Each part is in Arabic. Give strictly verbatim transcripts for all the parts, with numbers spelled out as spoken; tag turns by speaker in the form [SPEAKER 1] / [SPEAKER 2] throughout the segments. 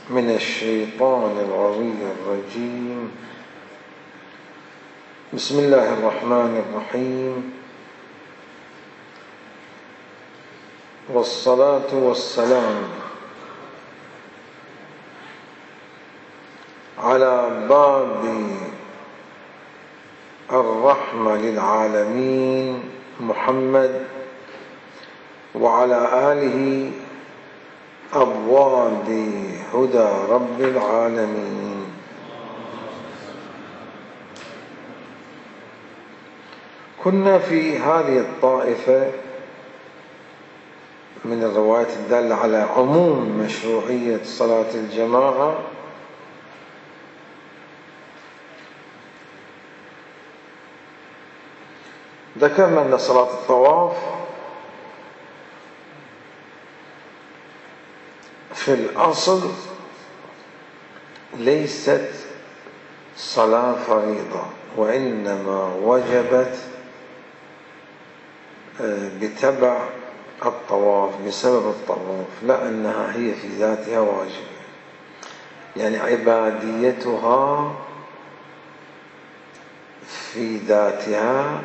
[SPEAKER 1] من الشيطان الغوي الرجيم. بسم الله الرحمن الرحيم، والصلاة والسلام على باب الرحمة للعالمين محمد وعلى آله أبواب هدى رب العالمين. كنا في هذه الطائفة من الروايات الدالة على عموم مشروعية صلاة الجماعة ذكرنا أن صلاة الطواف في الأصل ليست صلاة فريضة، وإنما وجبت بتبع الطواف بسبب الطواف، لا أنها هي في ذاتها واجبة. يعني عباديتها في ذاتها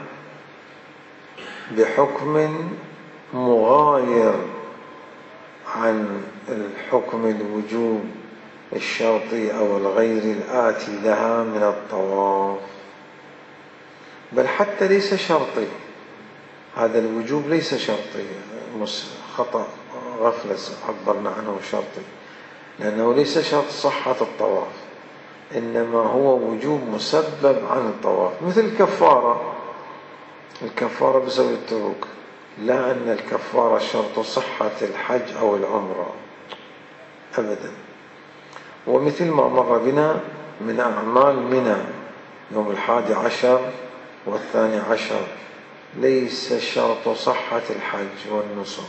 [SPEAKER 1] بحكم مغاير عن الحكم الوجوب الشرطي أو الغير الآتي لها من الطواف، بل حتى ليس شرطي. هذا الوجوب ليس شرطي، خطأ غفلة عبرنا عنه شرطي، لأنه ليس شرط صحة الطواف، إنما هو وجوب مسبب عن الطواف، مثل الكفارة. الكفارة بسبب التروك، لا أن الكفارة شرط صحة الحج أو العمرة أبدا. ومثل ما مر بنا من أعمال منى يوم الحادي عشر والثاني عشر ليس شرط صحة الحج والنسك.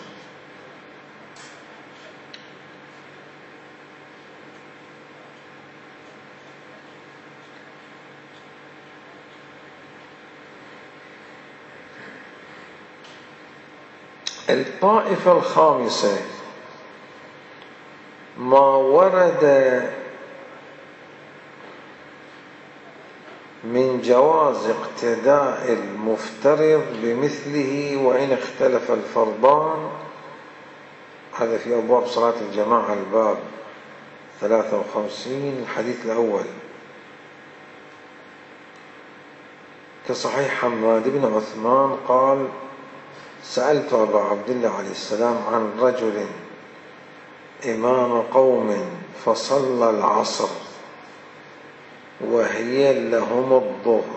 [SPEAKER 1] الطائفة الخامسة ما ورد من جواز اقتداء المفترض بمثله وإن اختلف الفرضان. هذا في أبواب صلاة الجماعة الباب ثلاثة وخمسين الحديث الأول، كصحيح حماد بن عثمان قال: سألت أبا عبد الله عليه السلام عن رجل إمام قوم فصلى العصر وهي لهم الظهر،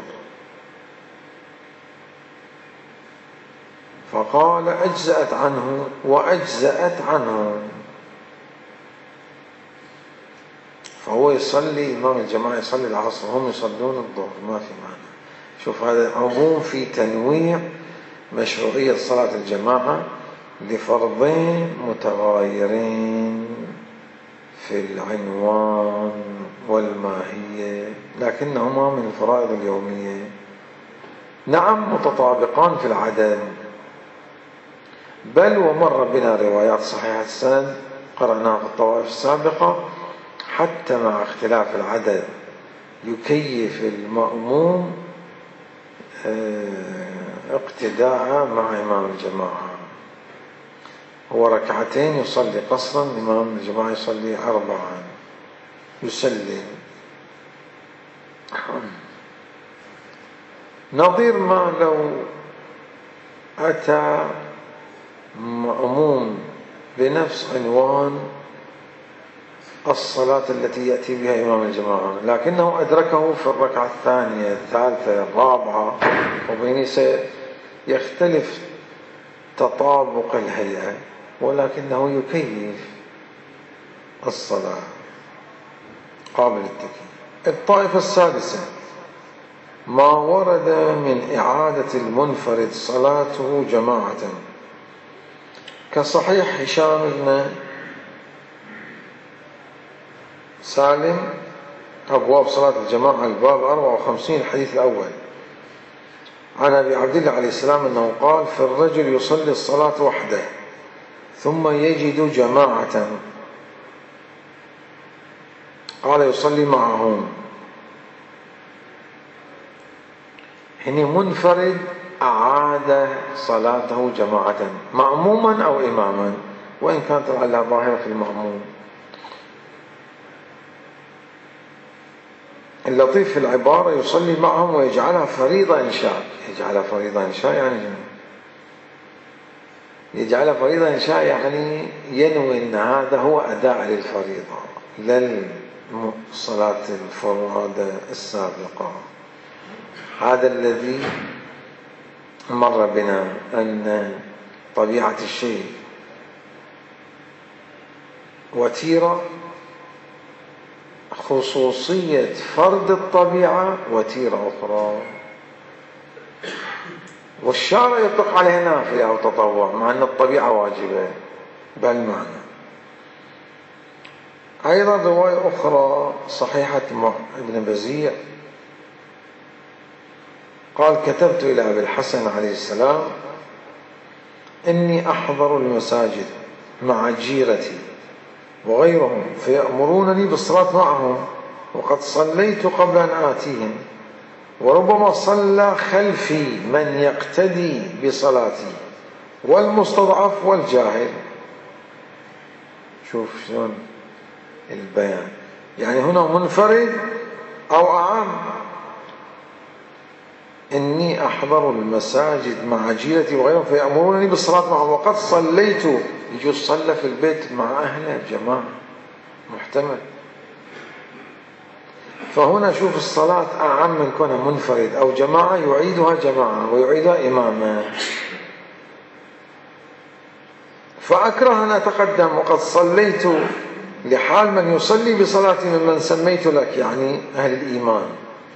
[SPEAKER 1] فقال: أجزأت عنه وأجزأت عنه. فهو يصلي إمام الجماعة يصلي العصر وهم يصلون الظهر، ما في معنى. شوف، هذا عموم في تنويع مشروعية صلاة الجماعة لفرضين متغايرين في العنوان والماهية، لكنهما من الفرائض اليومية. نعم، متطابقان في العدد، بل ومر بنا روايات صحيحة السند قرأناها في الطوائف السابقة حتى مع اختلاف العدد يكيف المأموم اقتداء مع إمام الجماعة. هو ركعتين يصلي قصرا، إمام الجماعة يصلي أربعا يسلم. نظير ما لو أتى مأموم بنفس عنوان الصلاة التي يأتي بها إمام الجماعة، لكنه أدركه في الركعة الثانية الثالثة الرابعة، وبين يختلف تطابق الهيئة، ولكنه يكيف الصلاة قابل للتكييف. الطائفة السادسة ما ورد من إعادة المنفرد صلاته جماعة، كصحيح هشام بن سالم أبواب صلاة الجماعة الباب أربعة وخمسين الحديث الأول، عن أبي عبد الله عليه السلام أنه قال: في الرجل يصلي الصلاة وحده ثم يجد جماعة قال يصلي معهم. هنا منفرد أعاد صلاته جماعة مأموما أو إماما، وإن كانت على ظاهرة المأموم. اللطيف في العبارة يصلي معهم ويجعلها فريضة إن شاء. يجعلها فريضة إن شاء يعني يجعلها فريضة إن شاء يعني ينوي أن هذا هو أداء للفريضة لا الصلاة الفرائض السابقة. هذا الذي مر بنا أن طبيعة الشيء وتيرة، خصوصية فرد الطبيعة وتيرة أخرى، والشارع يطلق عليه نافلة أو تطوع مع أن الطبيعة واجبة بالمعنى. أيضا رواية أخرى صحيحة ابن بزيع قال كتبت إلى أبي الحسن عليه السلام إني أحضر المساجد مع جيرتي وغيرهم فيأمرونني بالصلاة معهم وقد صليت قبل أن آتيهم، وربما صلى خلفي من يقتدي بصلاتي والمستضعف والجاهل. شوف شلون البيان، يعني هنا منفرد أو أعم. إني أحضر المساجد مع جيرتي وغيرهم فيأمرونني بالصلاة معهم وقد صليت. يجوا صلى في البيت مع أهله جماعة محتمل. فهنا شوف الصلاة أعم من كونها منفرد أو جماعة، يعيدها جماعة ويعيدها إماما. فأكره أن أتقدم وقد صليت لحال من يصلي بصلاتي ممن سميت لك، يعني أهل الإيمان.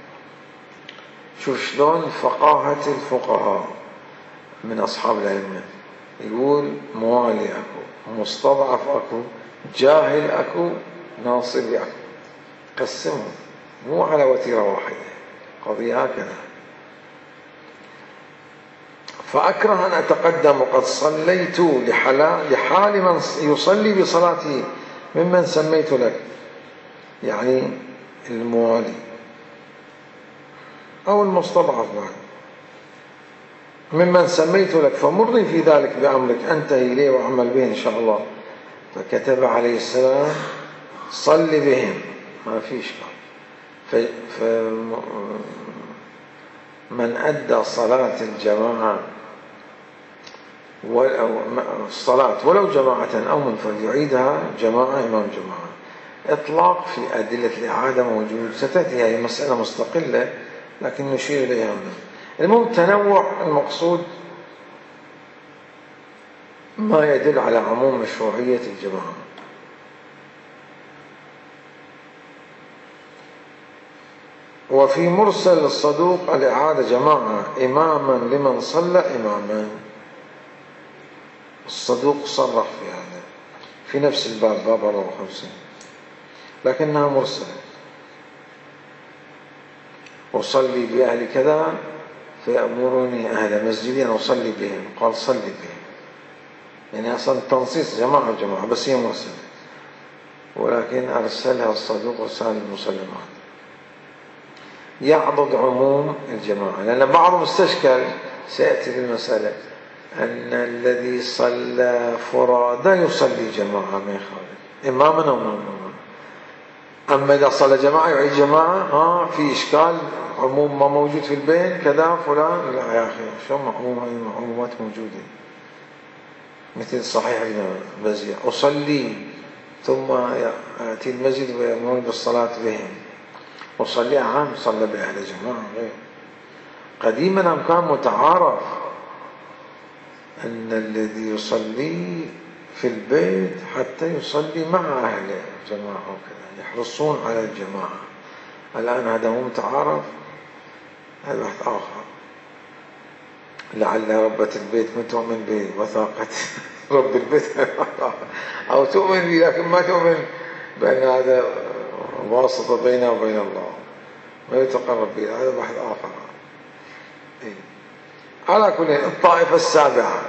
[SPEAKER 1] شوف شلون فقاهة الفقهاء من أصحاب العلم، يقول موالي أكو، مستضعف أكو، جاهل أكو، ناصبي أكو، قسمهم مو على وتيرة واحدة، قضية هكذا. فأكره أن أتقدم وقد صليت لحال من يصلي بصلاتي ممن سميت لك، يعني الموالي أو المستضعف بعد، ممن سميت لك فمرني في ذلك بأمرك أنتهي إليه وأعمل به إن شاء الله. فكتب عليه السلام صل بهم، ما فيش فمن أدى صلاة الجماعة الصلاة ولو جماعة أو منفرد يعيدها جماعة إمام جماعة. إطلاق في أدلة الإعادة موجود، ستأتي هي مسألة مستقلة لكن نشير إليها هنا. المهم تنوع المقصود ما يدل على عموم مشروعية الجماعة. وفي مرسل الصدوق الإعادة جماعة إماما لمن صلى إماما. الصدوق صرح في هذا في نفس الباب باب أربعة وخمسين لكنها مرسلة. أصلي بأهل كذا فيأمرني أهل مسجدي أن أصلي بهم، قال صلي بهم، يعني أصلا تنصيص جماعة جماعة بس هي مرسلة، ولكن أرسلها الصدوق رسالة المسلمات يعضد عموم الجماعة. لأن بعضهم استشكل سيأتي في المسألة أن الذي صلى فرادى يصلي جماعة ما يخالف إماما أو مأموما، أما إذا صلى جماعة يعيد جماعة ها في إشكال، عموم ما موجود في البين كذا فلان، لا يا أخي شو معموم هاي المعمومات موجودة مثل صحيح ابن بزيع أصلي ثم يأتي المسجد ويأمرون بالصلاة بهم. أصلي عام صلى بأهل جماعة غير. قديما كان متعارف أن الذي يصلي في البيت حتى يصلي مع أهل جماعة وكذا، يحرصون على الجماعة. الآن هذا مو متعارف، هذا بحث آخر. لعل ربة البيت ما تؤمن بوثاقة رب البيت أو تؤمن به لكن ما تؤمن بأن هذا واسطة بينه وبين الله، ما يتقرب به، هذا بحث آخر. إيه. على كل الطائفة السابعة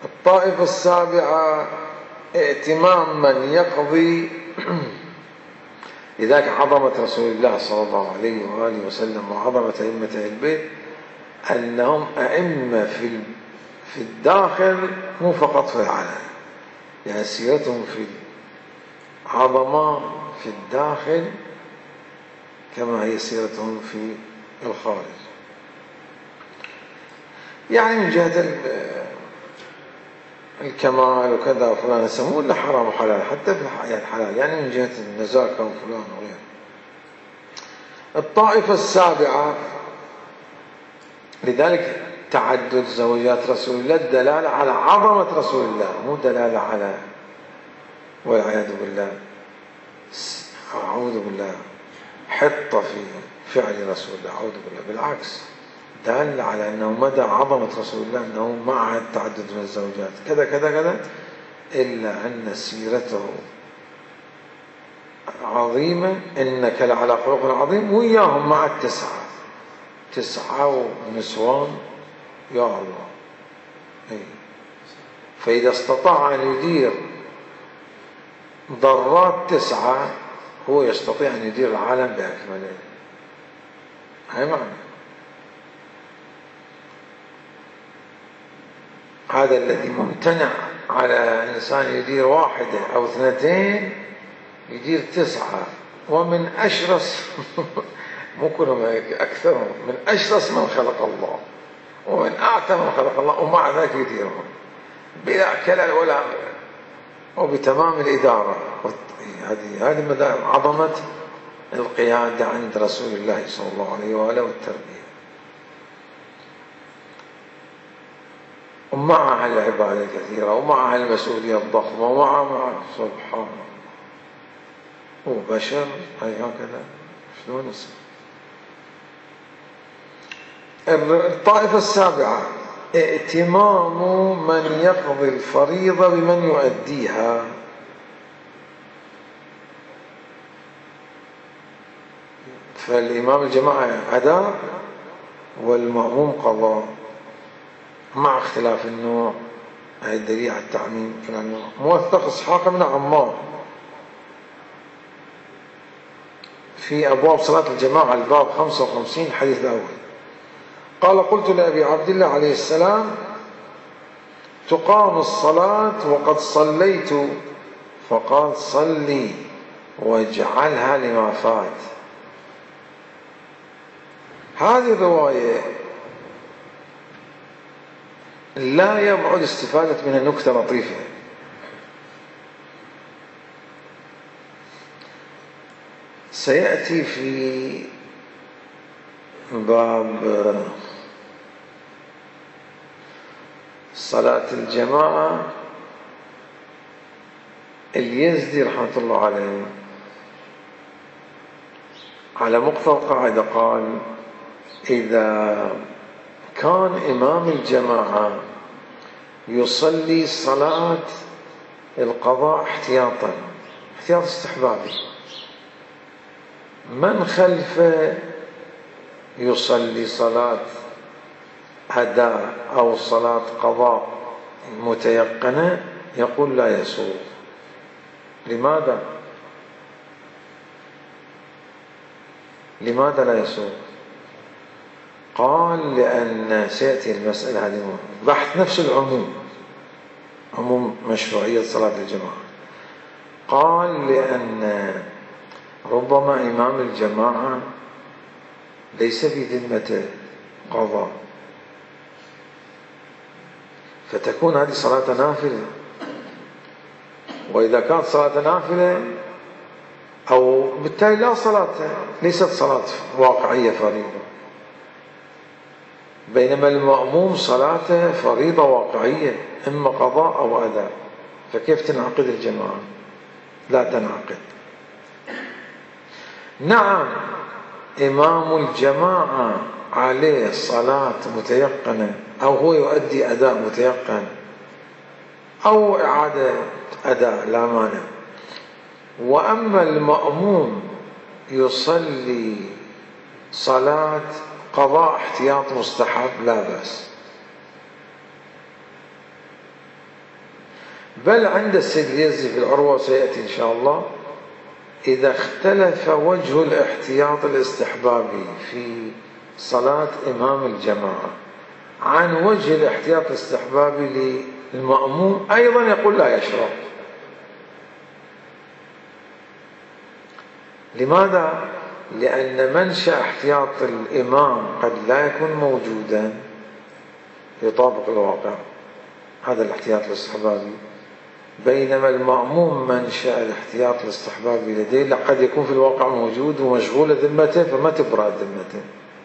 [SPEAKER 1] الطائفة السابعة ائتمام من يقضي لذلك عظمة رسول الله صلى الله عليه وآله وسلم وعظمة أئمة أهل البيت أنهم أئمة في في الداخل مو فقط في العالم، يعني سيرتهم في عظمة في الداخل كما هي سيرتهم في الخارج. يعني من جهة الكمال وكذا وفلان يسموه إلا حرام وحلال، حتى في الحلال يعني من جهة النزاكة وفلان وغيره. الطائفة السابعة، لذلك تعدد زوجات رسول الله دلالة على عظمة رسول الله، مو دلالة على والعياذ بالله أعوذ بالله حط في فعل رسول الله، أعوذ بالله، بالعكس دل على أنه مدى عظمة رسول الله أنه مع التعدد من الزوجات كذا كذا كذا، إلا أن سيرته عظيمة، إنك لعلى خلق عظيم، وياهم مع التسعة تسعة ونسوان يا الله. فإذا استطاع أن يدير ضرات تسعة هو يستطيع أن يدير العالم بأكمله. هاي معنى هذا الذي ممتنع على إنسان يدير واحدة أو اثنتين، يدير تسعة، ومن أشرس مو كلهم أكثرهم، من أشرس من خلق الله ومن أعتى من خلق الله، ومع ذلك يديرهم بلا كلل ولا وبتمام الإدارة. هذه هذه مدى عظمة القيادة عند رسول الله صلى الله عليه وآله والتربية. ومعها العبادة الكثيرة ومعها المسؤولية الضخمة ومعها سبحان الله، هو بشر هي هكذا شلون يصير. الطائفة السابعة ائتمام من يقضي الفريضة بمن يؤديها. فالإمام الجماعة أداء والمأموم قضاء مع اختلاف النوع. هذا الدليل على التعميم. موثق إسحاق بن عمار في أبواب صلاة الجماعة الباب خمسة وخمسين الحديث الأول قال: قلت لأبي عبد الله عليه السلام: تقام الصلاة وقد صليت، فقال: صلي واجعلها لما فات. هذه الرواية لا يبعد استفادة منها نكتة لطيفة. سيأتي في باب صلاة الجماعة اليزدي رحمة الله عليه على مقتضى القاعدة قال: إذا كان إمام الجماعة يصلي صلاة القضاء احتياطا، احتياط استحبابي، من خلفه يصلي صلاة أداء أو صلاة قضاء متيقنة، يقول لا يسوغ. لماذا؟ لماذا لا يسوغ؟ قال: لأن سيأتي المسألة هذه بحث نفس العموم، عموم مشروعية صلاة الجماعة. قال: لأن ربما إمام الجماعة ليس في ذمته قضاء، فتكون هذه صلاة نافلة، وإذا كانت صلاة نافلة أو بالتالي لا صلاة، ليست صلاة واقعية فريضة، بينما المأموم صلاته فريضة واقعية، إما قضاء أو أداء، فكيف تنعقد الجماعة؟ لا تنعقد. نعم، إمام الجماعة عليه صلاة متيقنة، أو هو يؤدي أداء متيقن أو إعادة أداء، لا مانع. وأما المأموم يصلي صلاة قضاء احتياط مستحب، لا بأس. بل عند السيد اليزدي في العروة سيأتي إن شاء الله إذا اختلف وجه الاحتياط الاستحبابي في صلاة إمام الجماعة عن وجه الاحتياط الاستحبابي للمأموم أيضا يقول لا يشرع. لماذا؟ لأن منشأ احتياط الإمام قد لا يكون موجودا يطابق الواقع، هذا الاحتياط الاستحبابي، بينما المأموم منشأ الاحتياط الاستحبابي لديه قد يكون في الواقع موجود ومشغول ذمته فما تبرأ ذمته.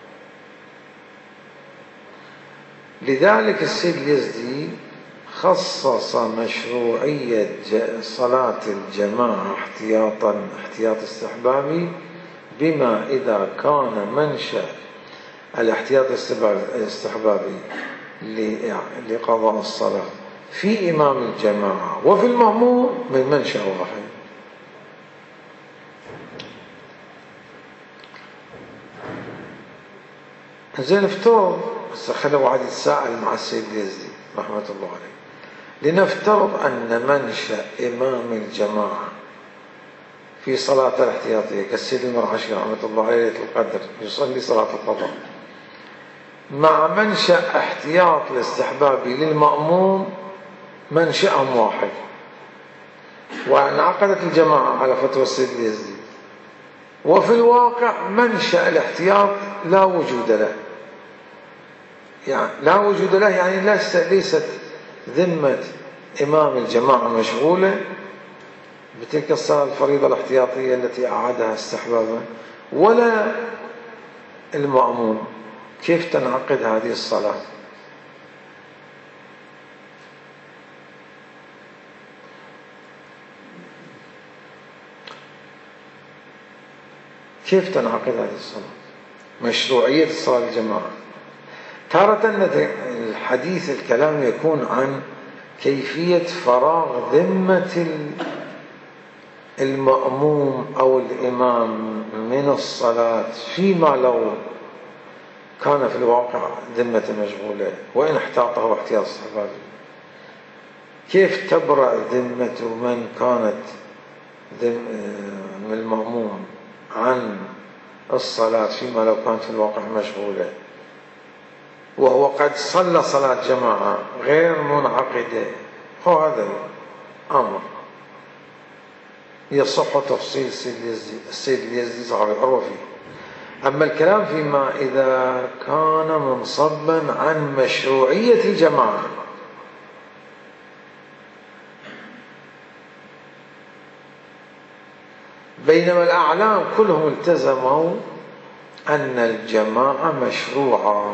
[SPEAKER 1] لذلك السيد اليزدي خصص مشروعية صلاة الجماعة احتياطا احتياط استحبابي بما إذا كان منشأ الاحتياط الاستحبابي لقضاء الصلاة في إمام الجماعة وفي المأموم من منشأ واحد. زين افترض، خلوا واحد يتساءل مع السيد اليزدي رحمة الله عليه، لنفترض أن منشأ إمام الجماعة في صلاة الاحتياطية كالسيد المرعشي رحمة الله عليه ليلة القدر يصلي صلاة القضاء مع منشأ احتياط الاستحبابي للمأموم منشأهم واحد، وانعقدت الجماعة على فتوى السيد اليزدي، وفي الواقع منشأ الاحتياط لا وجود له، يعني لا وجود له يعني ليست ذمة إمام الجماعة مشغولة بتلك الصلاة الفريضة الاحتياطية التي أعادها استحبابا ولا المأموم. كيف تنعقد هذه الصلاة؟ كيف تنعقد هذه الصلاة؟ مشروعية الصلاة الجماعة. تارة الحديث الكلام يكون عن كيفية فراغ ذمة المأموم أو الإمام من الصلاة فيما لو كان في الواقع ذمة مشغولة وإن احتاطه احتياط استحبابي. كيف تبرأ ذمة من كانت من المأموم عن الصلاة فيما لو كانت في الواقع مشغولة وهو قد صلى صلاة جماعة غير منعقدة؟ هو هذا الأمر يصح تفصيل السيد اليزدي صاحب العروة فيه. أما الكلام فيما إذا كان منصبا عن مشروعية الجماعة، بينما الأعلام كلهم التزموا أن الجماعة مشروعة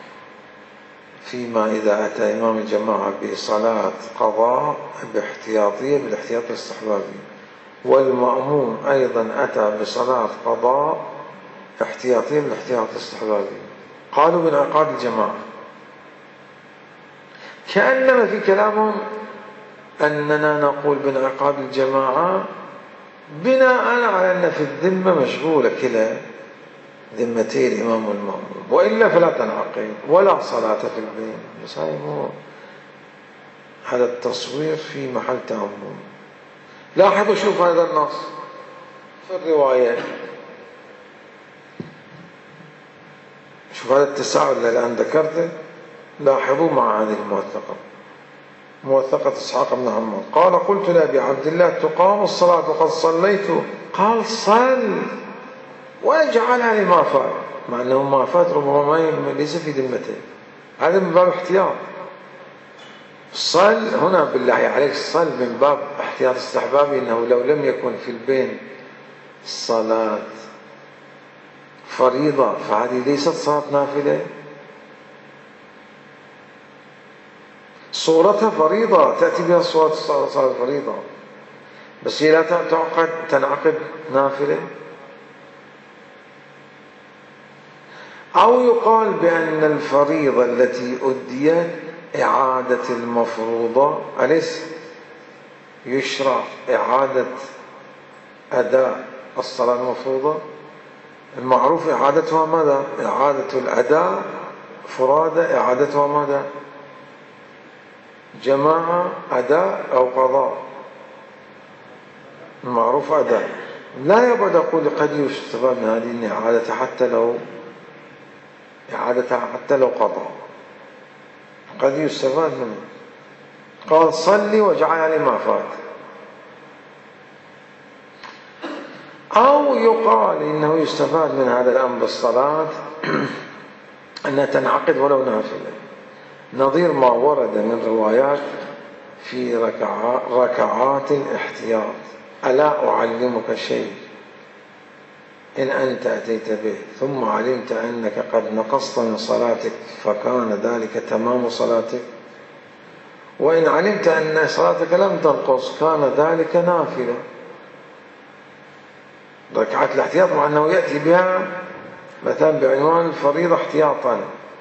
[SPEAKER 1] فيما إذا أتى إمام الجماعة بصلاة قضاء باحتياطية بالاحتياط الاستحبابي، والمأموم أيضا أتى بصلاة قضاء احتياطية بالاحتياط الاستحبابي، قالوا بانعقاد الجماعة. كأنما في كلامهم أننا نقول بانعقاد الجماعة بناء على أن في الذمة مشغولة كلا ذمتي الإمام والمأموم، وإلا فلا تنعقد ولا صلاة في البين. بس هاي مو هذا التصوير في محل تأمل. لاحظوا شوف هذا النص في الرواية، شوف هذا التساؤل اللي الآن ذكرته، لاحظوا مع هذه الموثقة، موثقة إسحاق بن حماد قال قلت لأبي عبد الله تقام الصلاة وقد صليت؟ قال صل واجعلها لما فات، مع أنه ما فات ربما ليس في ذمته، هذا من باب احتياط. صل هنا بالله عليك صل من باب احتياط استحبابي، إنه لو لم يكن في البين صلاة فريضة فهذه ليست صلاة نافلة، صورتها فريضة تأتي بها صورة صلاة فريضة، بس هي لا تعقد تنعقد نافلة. أو يقال بأن الفريضة التي أديت إعادة المفروضة، أليس يشرع إعادة أداء الصلاة المفروضة؟ المعروف إعادتها ماذا؟ إعادة الأداء فرادة، إعادتها ماذا؟ جماعة أداء أو قضاء. المعروف أداء، لا يبعد أقول قد يستفاد من هذه الإعادة حتى لو إعادتها حتى لو قضى، قد يستفاد منه. قال صلي واجعل لما فات. أو يقال إنه يستفاد من هذا الأمر بالصلاة أنها تنعقد ولو نافلة، نظير ما ورد من روايات في ركعات الاحتياط: ألا أعلمك شيء إن أنت أتيت به ثم علمت أنك قد نقصت من صلاتك فكان ذلك تمام صلاتك، وإن علمت أن صلاتك لم تنقص كان ذلك نافلة. ركعات الاحتياط مع أنه يأتي بها مثلا بعنوان الفريضة احتياطا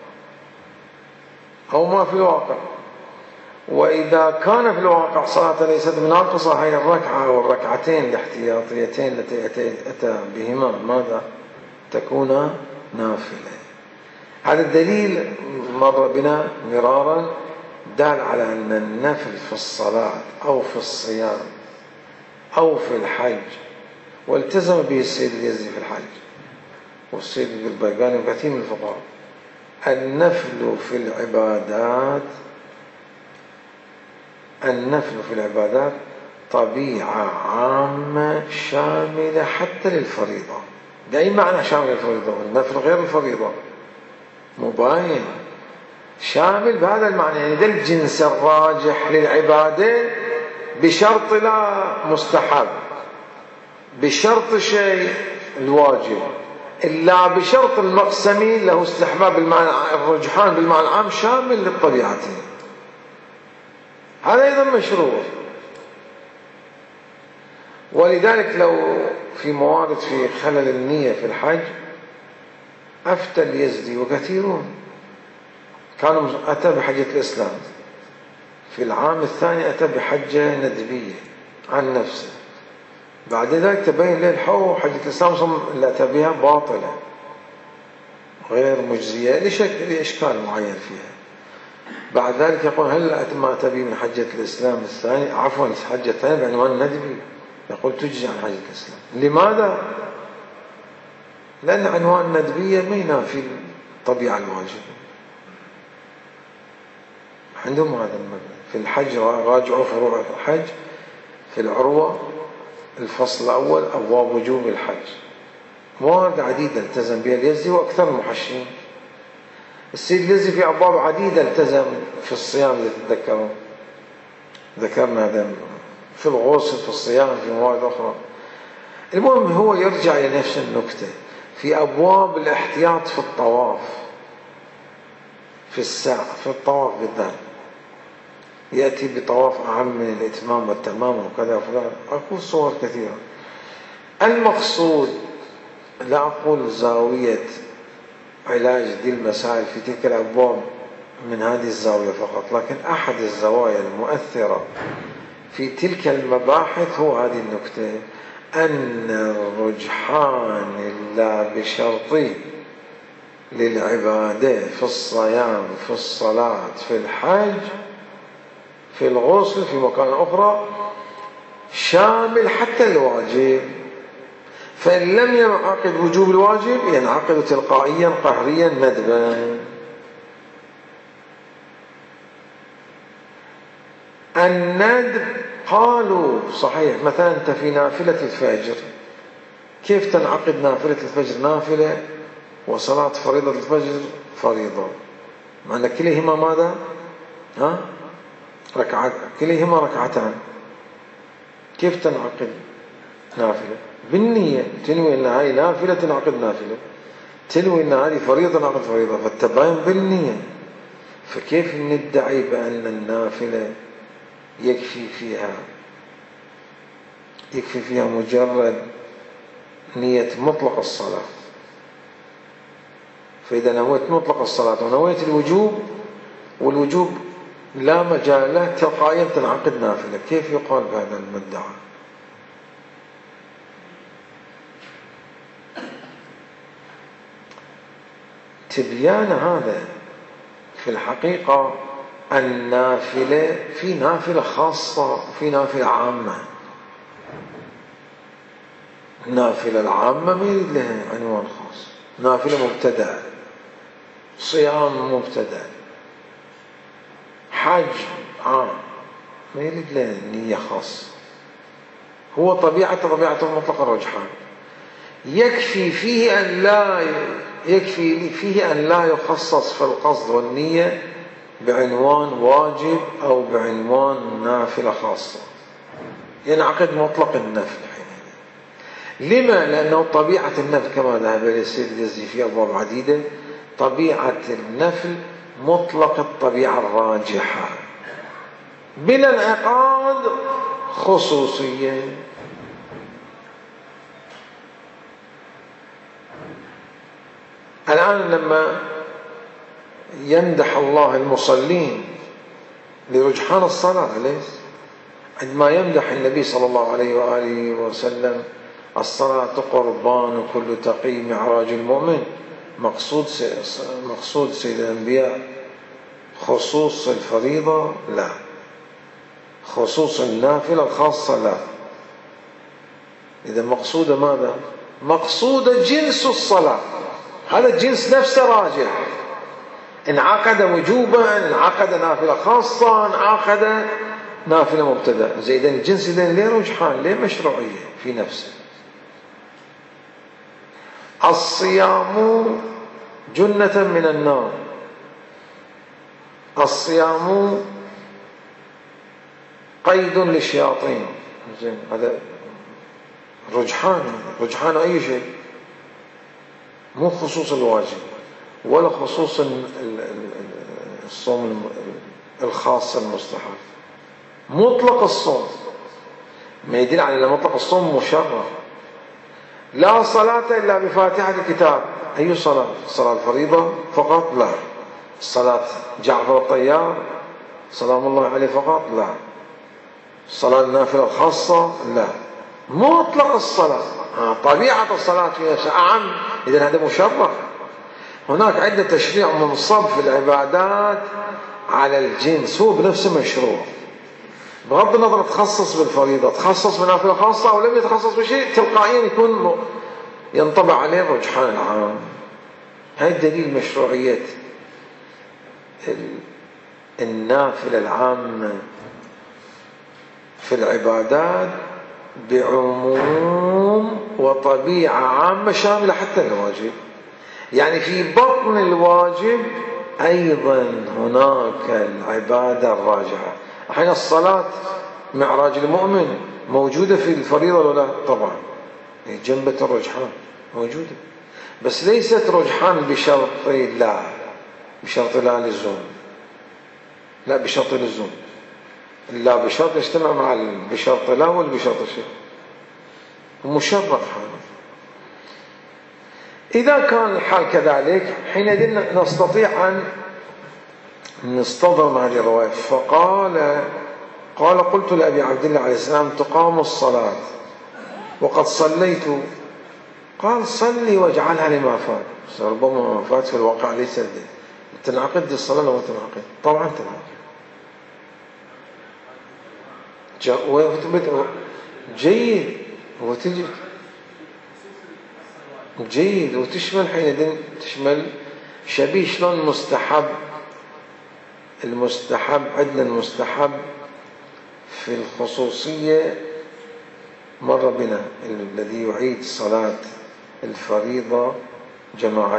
[SPEAKER 1] أو ما في الواقع. وإذا كان في الواقع صلاة ليست بناقصة، هي الركعة أو الركعتين الاحتياطيتين التي أتى بهما ماذا؟ تكون نافلة. هذا الدليل مر بنا مرارا دال على أن النفل في الصلاة أو في الصيام أو في الحج، والتزم به السيد اليزدي في الحج والسيد البيقاني وكثير من الفقهاء: النفل في العبادات النفل في العبادات طبيعة عامة شاملة حتى للفريضة. بأي معنى شامل الفريضة؟ النفل غير الفريضة مباين، شامل بهذا المعنى، يعني ذا الجنس الراجح للعبادة بشرط لا مستحب، بشرط شيء الواجب، إلا بشرط المقسمي له استحباب بالمعنى الرجحان بالمعنى العام شامل للطبيعتين. هذا أيضا مشروع. ولذلك لو في موارد في خلل النية في الحج أفتى اليزدي وكثيرون كانوا أتى بحجة الإسلام، في العام الثاني أتى بحجة ندبية عن نفسه، بعد ذلك تبين له الحو حجة الإسلام اللي أتى بها باطلة غير مجزية لإشكال معين فيها. بعد ذلك يقول هل ما أتى به من حجة الإسلام الثاني عفوا حجة الثانية بعنوان الندبي، يقول تجزي عن حجة الإسلام. لماذا؟ لأن عنوان الندبية ما ينافي الطبيعة الواجبة عندهم. هذا المبنى في الحج راجعوا فروع الحج في العروة الفصل الأول أبواب وجوب الحج، موارد عديدة التزم بها اليزدي وأكثر المحشين. السيد اليزدي في أبواب عديدة التزم في الصيام اللي تتذكرون، ذكرنا هذا في الغسل في الصيام في موارد أخرى. المهم هو يرجع إلى نفس النكتة في أبواب الاحتياط في الطواف، في الساعة في الطواف بالذات يأتي بطواف أعم من الإتمام والتمام وكذا وفلان، أقول صور كثيرة. المقصود لا أقول زاوية علاج دي المسائل في تلك الأبواب من هذه الزاوية فقط، لكن أحد الزوايا المؤثرة في تلك المباحث هو هذه النكتة: أن الرجحان لا بشرطي للعبادة في الصيام في الصلاة في الحج في الغسل في مكان أخرى شامل حتى الواجب، فإن لم ينعقد وجوب الواجب ينعقد تلقائيا قهريا ندبا. الندب قالوا صحيح، مثلا أنت في نافلة الفجر كيف تنعقد نافلة الفجر نافلة وصلاة فريضة الفجر فريضة، مع أن كليهما ماذا؟ ها؟ ركعات، كليهما ركعتان، كيف تنعقد نافلة؟ بالنية، تنوي أن هذه نافلة تنعقد نافلة، تنوي أن هذه فريضة تنعقد فريضة، فالتباين بالنية. فكيف ندعي بأن النافلة يكفي فيها يكفي فيها مجرد نية مطلق الصلاة؟ فإذا نويت مطلق الصلاة ونويت الوجوب والوجوب لا مجال له تلقائيا تنعقد نافلة، كيف يقال بهذا المدعى؟ تبيان هذا في الحقيقة النافلة في نافلة خاصة وفي نافلة عامة. النافلة العامة ما يريد لها عنوان خاص، نافلة مبتدأ، صيام مبتدأ، حج عام ما يريد له نية خاصة. هو طبيعة طبيعته مطلق الرجحان، يكفي فيه أن لا يكفي فيه أن لا يخصص في القصد والنية بعنوان واجب أو بعنوان نافلة خاصة، ينعقد مطلق النفل. لما؟ لأنه طبيعة النفل كما ذهب إليه السيد الجزري في أبواب عديدة، طبيعة النفل مطلق الطبيعة الراجحة بلا انعقاد خصوصية. الآن لما يمدح الله المصلين لرجحان الصلاة، ليس عندما يمدح النبي صلى الله عليه وآله وسلم الصلاة قربان وكل تقي معراج المؤمن، مقصود مقصود سيد الأنبياء خصوص الفريضة؟ لا. خصوص النافلة الخاصة؟ لا. إذا مقصود ماذا؟ مقصود جنس الصلاة، هذا الجنس نفسه راجح، انعقد وجوبا، انعقد نافلة خاصة، انعقد نافلة مبتدأ. زيدا الجنس إذن ليه رجحان، ليه مشروعية في نفسه. الصيام جنة من النار، الصيام قيد للشياطين، زين هذا رجحان، رجحان أي شيء، مو خصوص الواجب ولا خصوص الصوم الخاص المستحب، مطلق الصوم. ما يدل على مطلق الصوم مشرع. لا صلاة إلا بفاتحة الكتاب، أي صلاة؟ الصلاة الفريضة فقط؟ لا. صلاة جعفر الطيار سلام الله عليه فقط؟ لا. الصلاة النافلة الخاصة؟ لا. مطلق الصلاة، طبيعة الصلاة في نفسها أعم، إذن هذا مشرع. هناك عدة تشريع منصب في العبادات على الجنس، هو بنفسه مشروع، بغض النظر تخصص بالفريضة، تخصص بنافلة خاصة أو لم يتخصص بشيء، تلقائيا يكون ينطبع عليه الرجحان العام. هاي دليل مشروعية النافلة العامة في العبادات بعموم وطبيعة عامة شاملة حتى الواجب. يعني في بطن الواجب أيضا هناك العبادة الراجحة. أحيانا الصلاة معراج المؤمن موجودة في الفريضة ولا لا؟ طبعا جنبة الرجحان موجودة، بس ليست رجحان بشرط لا، بشرط لا لزوم، لا بشرط لزوم، لا بشرط يجتمع مع بشرط لا ولا بشرط شيء، مشرط حاله. إذا كان الحال كذلك حينئذ نستطيع أن نستظهر هذه الرواية. فقال قال قلت لأبي عبد الله عليه السلام تقام الصلاة وقد صليت، قال صلي واجعلها لما فات. ربما ما فات في الواقع ليس ذلك. تنعقد الصلاة لو تنعقد؟ طبعا تنعقد. جيد وتجي جيد وتشمل حينئذ تشمل شبيه شلون مستحب. المستحب عندنا المستحب في الخصوصية مر بنا الذي يعيد صلاة الفريضة جماعة،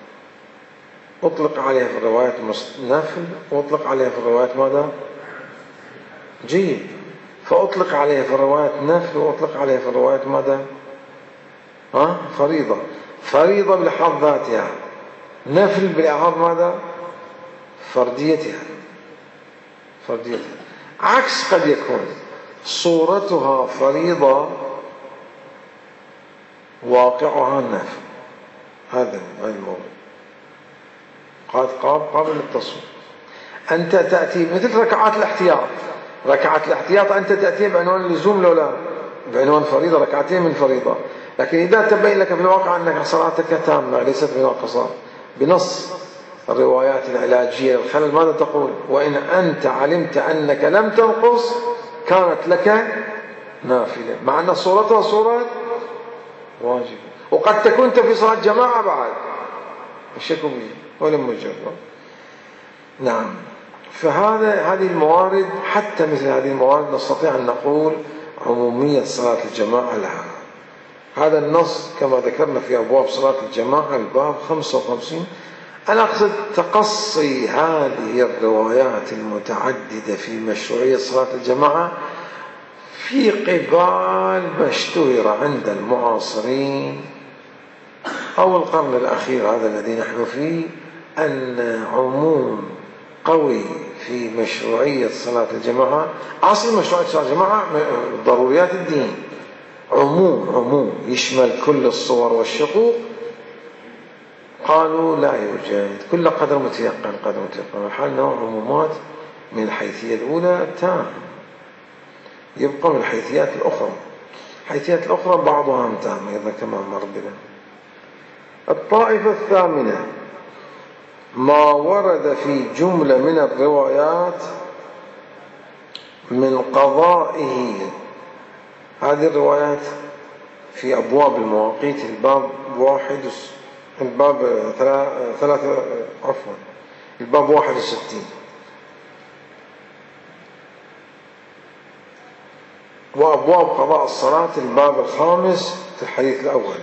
[SPEAKER 1] أطلق عليها في الروايات نفل وأطلق عليها في الروايات ماذا؟ جيد. فأطلق عليها في الروايات نفل وأطلق عليها في الروايات ماذا؟ ها؟ فريضة. فريضة بلحاظ ذاتها، نفل بلحاظ ماذا؟ فرديتها. فرديتها عكس قد يكون صورتها فريضة واقعها النفل. هذا الموضوع قد قابل للتصوير. أنت تأتي مثل ركعات الاحتياط، ركعات الاحتياط أنت تأتي بعنوان اللزوم لو لا بعنوان فريضة، ركعتين من فريضة، لكن إذا تبين لك في الواقع أنك صلاتك تامة ليست بناقصة بنص الروايات العلاجية الخلل، ماذا تقول؟ وإن أنت علمت أنك لم تنقص كانت لك نافلة، مع أن صورتها صورة واجب، وقد تكون في صلاة جماعة بعد الشك به ولم يجرب. نعم. فهذا هذه الموارد، حتى مثل هذه الموارد نستطيع أن نقول عمومية صلاة الجماعة لها. هذا النص كما ذكرنا في أبواب صلاة الجماعة الباب خمسة وخمسين. أنا أقصد تقصي هذه الروايات المتعددة في مشروعية صلاة الجماعة في قبال ما اشتهر عند المعاصرين أو القرن الأخير هذا الذي نحن فيه، أن عموم قوي في مشروعية صلاة الجماعة. أصل مشروعية صلاة الجماعة ضروريات الدين، عموم عموم يشمل كل الصور والشقوق. قالوا لا يوجد، كل قدر متيقن قدر متيقن. الحال نوع عمومات من الحيثية الأولى تام، يبقى من الحيثيات الأخرى. الحيثيات الأخرى بعضها تام أيضا كما مر بنا. الطائفة الثامنة ما ورد في جملة من الروايات من قضائه. هذه الروايات في أبواب المواقيت الباب واحد الباب ثلاثة عفوا الباب واحد وستين، وأبواب قضاء الصلاة الباب الخامس في الحديث الأول.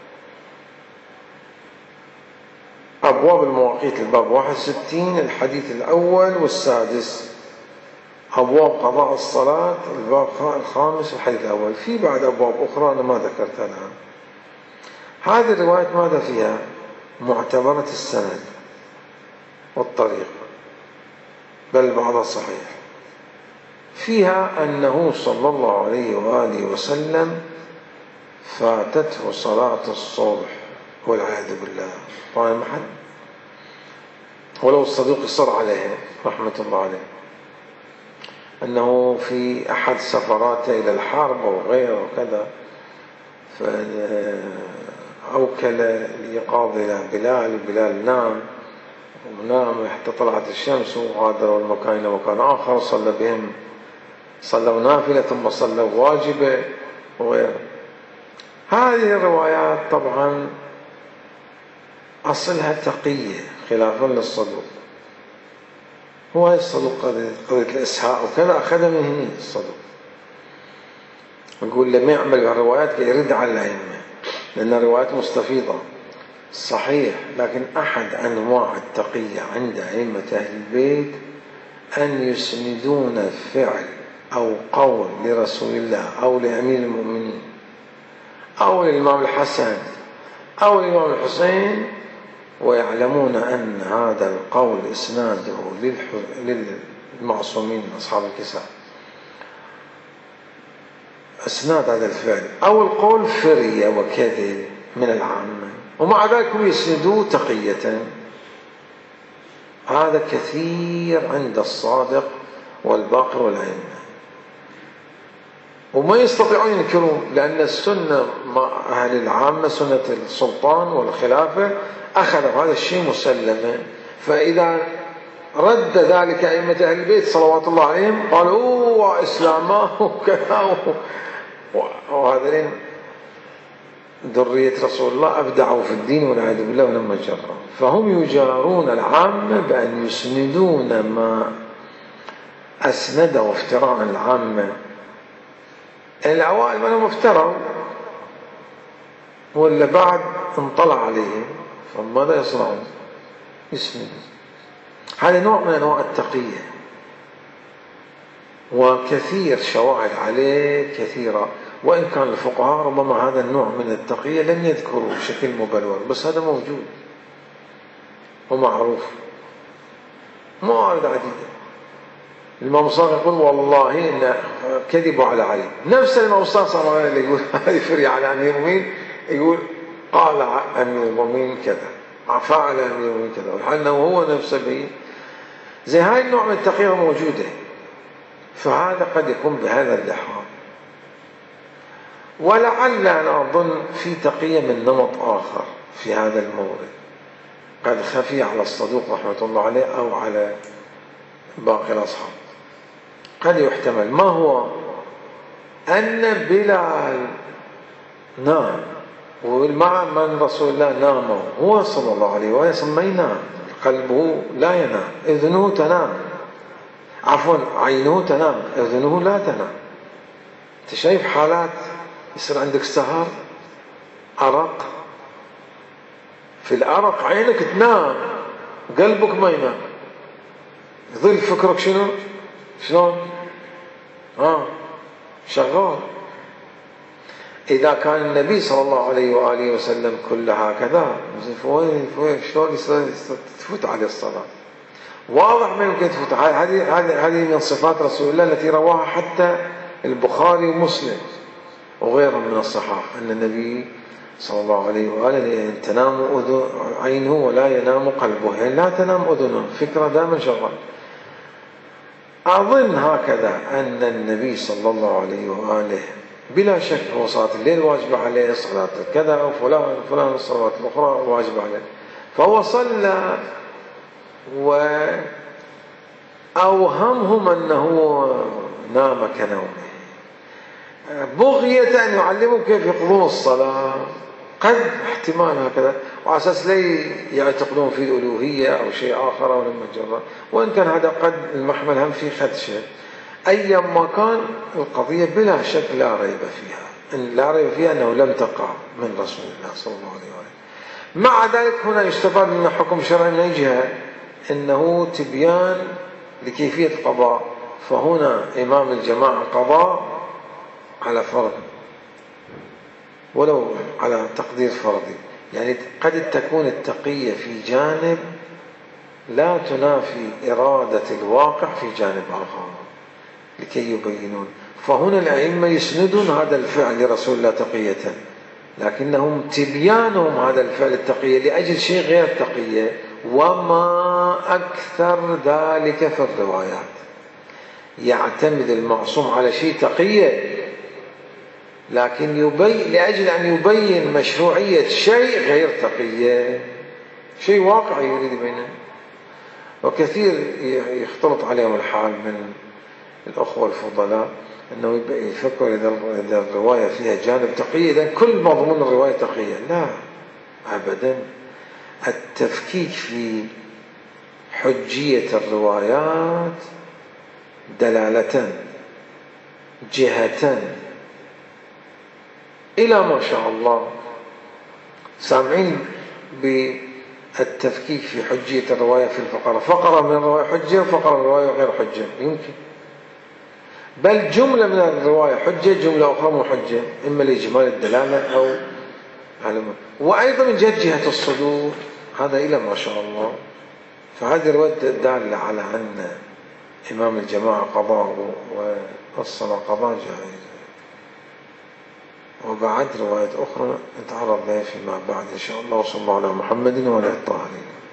[SPEAKER 1] أبواب المواقيت الباب واحد وستين الحديث الأول والسادس. أبواب قضاء الصلاة الباب الخامس الحديث الأول. في بعد أبواب أخرى أنا ما ذكرتها الآن. هذه الرواية ماذا فيها؟ معتبرة السند والطريق، بل بعضها صحيح. فيها أنه صلى الله عليه وآله وسلم فاتته صلاة الصبح والعياذ بالله. طبعا محل ولو الصديق يصر عليه رحمة الله عليه أنه في أحد سفراته إلى الحرب أو غيره وكذا، فأوكل ليقاضي إلى بلال. بلال نام ونام حتى طلعت الشمس، وغادروا المكان إلى مكان آخر، صلى بهم صلوا نافلة ثم صلوا واجبة وغيره. هذه الروايات طبعا أصلها تقية خلافا للصدوق. هو الصدوق قضية الإسهاء وكذا أخذ من هنا الصدوق، نقول لما يعمل الروايات يرد على الأئمة لأن الروايات مستفيضة صحيح. لكن أحد أنواع التقية عند أئمة أهل البيت أن يسندون فعل أو قول لرسول الله أو لأمير المؤمنين أو للإمام الحسن أو الإمام الحسين، ويعلمون أن هذا القول إسناده للمعصومين أصحاب الكساء، إسناد هذا الفعل أو القول فرية وكذب من العامة، ومع ذلك يسندوه تقية. هذا كثير عند الصادق والباقر والأئمة، وما يستطيعون ينكرون، لأن السنة مع أهل العامة سنة السلطان والخلافة أخذوا هذا الشيء مسلما. فإذا رد ذلك أئمة أهل البيت صلوات الله عليهم قالوا أوه إسلامه وكذا، وهذين ذرية رسول الله أبدعوا في الدين والعياذ بالله ولما جروا. فهم يجارون العامة بأن يسندون ما أسنده افتراء العامة. الأوائل منهم افتروا ولا بعد انطلع عليهم، فماذا يصنعون؟ يسندوا. هذا نوع من أنواع التقية، وكثير شواهد عليه كثيرة، وإن كان الفقهاء ربما هذا النوع من التقية لم يذكروا بشكل مبلور، بس هذا موجود ومعروف. موارد عديدة. الإمام الصادق يقول والله إن كذبوا على علي، نفس الإمام الصادق اللي يقول هذه فرية على أمير المؤمنين، يقول قال أمير المؤمنين كذا، فعل أمير المؤمنين كذا، وحنا هو نفسه به. زي هاي النوع من التقية موجودة، فهذا قد يكون بهذا اللحاظ. ولعل أنا أظن في تقية من نمط آخر في هذا المورد قد خفي على الصدوق رحمة الله عليه أو على باقي الأصحاب، قد يحتمل. ما هو؟ أن بلال نام والمع من رسول الله ناموا، هو صلى الله عليه وسلم ما ينام، قلبه لا ينام، اذنه تنام، عفوا عينه تنام، اذنه لا تنام. انت شايف حالات يصير عندك سهر، أرق، في الأرق عينك تنام قلبك ما ينام، يظل فكرك شنو؟ شلون؟ ها شغال. إذا كان النبي صلى الله عليه وآله وسلم كله هكذا، فوين فوين شلون تفوت عليه الصلاة؟ واضح ما يمكن تفوت. هذه هذه هذه من صفات رسول الله التي رواها حتى البخاري ومسلم وغيرهم من الصحابة، أن النبي صلى الله عليه وآله تنام أذن عينه ولا ينام قلبه، يعني لا تنام أذنه، فكرة دائما شغال. أظن هكذا أن النبي صلى الله عليه وآله بلا شك هو صلاة الليل واجب عليه، صلاة كذا وفلان فلان الصلوات الأخرى واجب عليه، فهو صلى وأوهمهم أنه نام كنومه بغية أن يعلموا كيف يقضون الصلاة، قد احتمال هكذا، وعلى أساس لا يعتقدون في الألوهية أو شيء آخر أو لما جرى، وإن كان هذا قد المحمل هم في خدشة. أيا ما كان القضية بلا شك لا ريب فيها، إن لا ريب فيها أنه لم تقع من رسول الله صلى الله عليه وسلم. مع ذلك هنا يستفاد من حكم شرعي من أي جهة؟ إنه تبيان لكيفية القضاء، فهنا إمام الجماعة قضاء على فرض ولو على تقدير فرضي، يعني قد تكون التقية في جانب لا تنافي إرادة الواقع في جانب آخر لكي يبينون. فهنا الأئمة يسندون هذا الفعل لرسول الله تقية، لكنهم تبيانهم هذا الفعل التقية لأجل شيء غير التقية، وما أكثر ذلك في الروايات. يعتمد المعصوم على شيء تقية، لكن يبين لأجل أن يبين مشروعية شيء غير تقية، شيء واقعي يريد يبينه. وكثير يختلط عليهم الحال من الأخوة الفضلاء أنه يفكر إذا الرواية فيها جانب تقية إذا كل مضمون الرواية تقية. لا أبدا، التفكيك في حجية الروايات دلالة جهة إلى ما شاء الله. سامعين بالتفكيك في حجية الرواية في الفقرة، فقرة من الرواية حجة وفقرة من الرواية غير حجة، يمكن، بل جملة من الرواية حجة جملة أخرى مو حجة، إما لإجمال الدلالة أو علم. وأيضا من جهة جهة الصدور هذا إلى ما شاء الله. فهذه الرواية دالة على أن إمام الجماعة قضاء والصلاة قضاء جائز. وبعد رواية أخرى نتعرض لها فيما بعد إن شاء الله. وصلى الله على محمد وعلى آله الطاهرين.